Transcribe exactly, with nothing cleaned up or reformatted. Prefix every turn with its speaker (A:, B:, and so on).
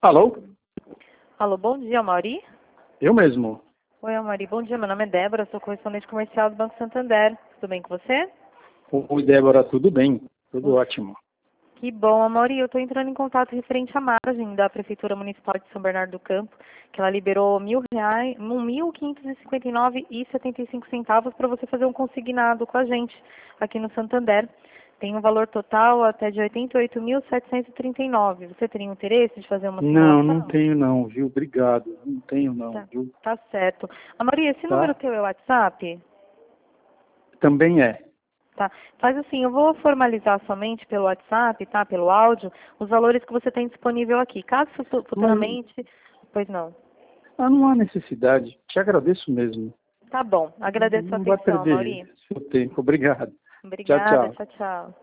A: Alô?
B: Alô, bom dia, Amaury?
A: Eu mesmo.
B: Oi, Amaury, bom dia. Meu nome é Débora, sou correspondente comercial do Banco Santander. Tudo bem com você?
A: Oi, Débora, tudo bem? Tudo
B: Uf,
A: ótimo.
B: que bom, Amaury. Eu estou entrando em contato referente à margem da Prefeitura Municipal de São Bernardo do Campo, que ela liberou mil reais, mil quinhentos e cinquenta e nove e setenta e cinco centavos para você fazer um consignado com a gente aqui no Santander. Tem um valor total até de oitenta e oito mil setecentos e trinta e nove. Você teria interesse de fazer uma
A: Não, não
B: simulação?
A: tenho não, viu? Obrigado. Não tenho não,
B: Tá,
A: viu?
B: tá certo. Amaury, esse número
A: Tá?
B: teu é o WhatsApp?
A: Também é.
B: Tá. Faz assim, eu vou formalizar somente pelo WhatsApp, tá? Pelo áudio, os valores que você tem disponível aqui. Caso futu-
A: Mas
B: futuramente, pois não.
A: ah, não há necessidade. Te agradeço mesmo.
B: Tá bom. Agradeço a
A: Não vai
B: atenção,
A: perder
B: Mauri.
A: seu tempo. Obrigado. Tchau,
B: Obrigada.
A: tchau.
B: Tchau, tchau.